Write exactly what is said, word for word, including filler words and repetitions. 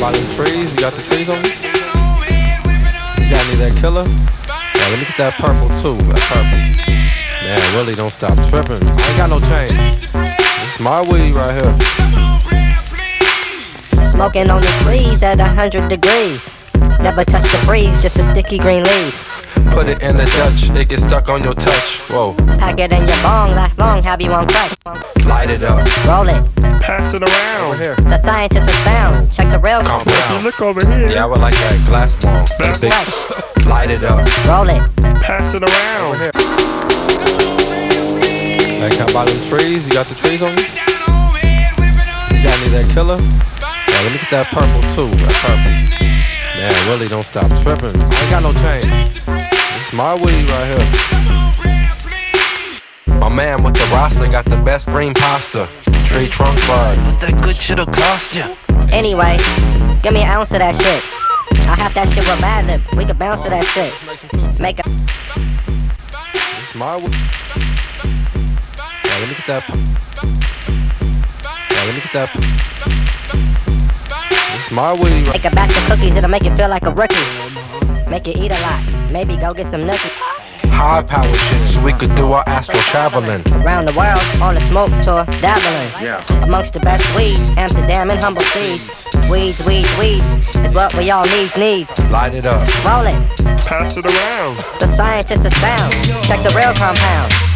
by them trees. You got the trees on you? You got any of that killer? Yeah, let me get that purple too. That purple. Man, really don't stop tripping. I ain't got no change. It's my weed right here. Smoking on the trees at a hundred degrees. Never touch the breeze, just a sticky green leaves. Put it in the Dutch, it gets stuck on your touch. Whoa. Pack it in your bong, last long, have you on crack. Light it up. Roll it. Pass it around. Over here. The scientists are found. Check the rail. Calm If you down. look over here, Yeah, I would like that glass ball. That's Big- right. Light it up. Roll it. pass it around. Hey, can I buy them trees? You got the trees on you? You got any of that killer? Yeah, let me get that purple too. That purple. Man, really don't stop tripping. I ain't got no change. It's my weed right here. My man with the roster got the best green pasta. Tree trunk bud. What that good shit'll cost ya? Anyway, give me an ounce of that shit. I have that shit with Madlib. We can bounce to that shit. Make a. It's my weed. Yeah, let me get that. Yeah, let me get that. It's my weed. Make a batch of cookies, it'll make you feel like a rookie. Make you eat a lot. Maybe go get some nookie. High power shit so we could do our astral traveling. Around the world on a smoke tour, dabbling. Yeah. Amongst the best weed, Amsterdam and humble seeds. Weeds, weeds, weeds is what we all needs, needs. Light it up. Roll it. Pass it around. The scientists are sound. Check the real compound.